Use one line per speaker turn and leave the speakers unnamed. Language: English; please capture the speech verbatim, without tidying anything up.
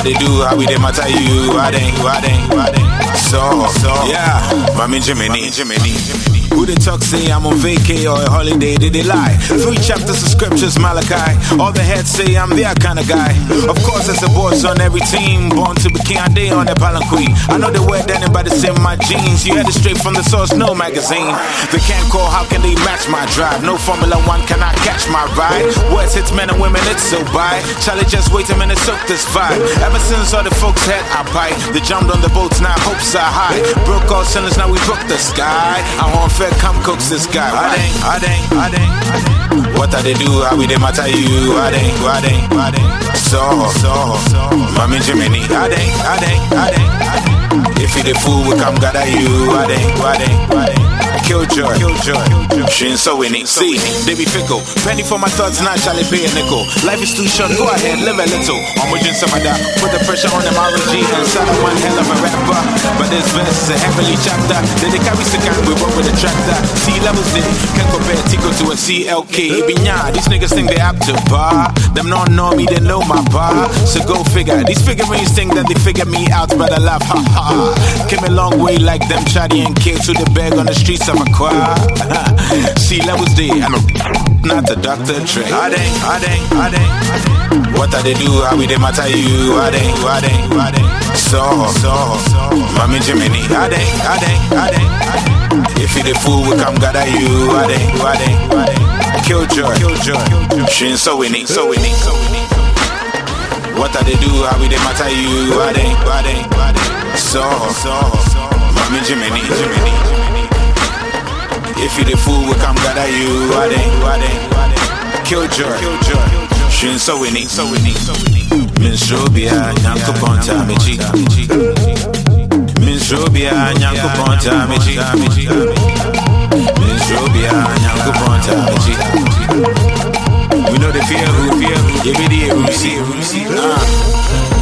they do, how we they matter you, why they, why they, why they. So, so, yeah, Mami Jiminy, Jiminy, Jiminy. Who they talk say I'm on vacay or a holiday, did they lie? Three chapters of scriptures, Malachi. All the heads say I'm their kind of guy. Of course, as a boss on every team, born to be king and day on the palanquin. I know they wear denim by the same my jeans. You had it straight from the source, no magazine. They can't call, how can they match my drive? No Formula One cannot catch my ride. Words hits men and women, it's so by. Charlie, just wait a minute, soak this vibe. Ever since all the folks had I bite, they jumped on the boats, now hopes are high. Broke all cylinders, now we broke the sky. I want fair, come cooks this guy. Why they, why they, why they, why they? What are they do, how we they matter you? Why they, why they, why they? So, so, so, Mami Jiminy. Why they, why they, why they, why they? If you the fool, we come gather you. Why they, why they, why they? Killjoy, Killjoy, Shin so winning. See, they be fickle. Penny for my thoughts, not shall they pay a nickel. Life is too short, go ahead, live a little. I'm watching some of that. Put the pressure on them R G and son of one hell of a rapper. But this verse is a heavenly chapter. Then they carry second, we run with a tractor. Sea levels they can't compare Tico to a C L K. Binya, these niggas think they up to bar. Them not know me, they know my bar. So go figure. These figurines think that they figure me out, but I laugh, ha ha. Came a long way like them chatty and kids to the bag on the streets of a choir. Sea levels they, I'm a, not the Doctor Dre. Are they, are they, are they, are they? What are they do, how we they matter you? Are they, are they, are they? So, so, so, Mami Jiminy. Are they, are they, are they, are they? If you the fool, we come gather you. Are they, are they, are they? Killjoy, Killjoy, Shin so winning, so winning, so winning. What are they do, how we they matter you? Are they, are they, are they? So, so, so, Mami Jiminy, Jiminy, Jiminy. If you the fool, we come gather you. Are they, are they, are they? Killjoy, Killjoy, Shin so winning, so winning, so winning. Minstrobia, Nyanko Ponta, Michi. Minstrobia, Nyanko Ponta, Michi. Minstrobia, Nyanko Ponta, Michi. We know the fear who fear who. You be the who see who see.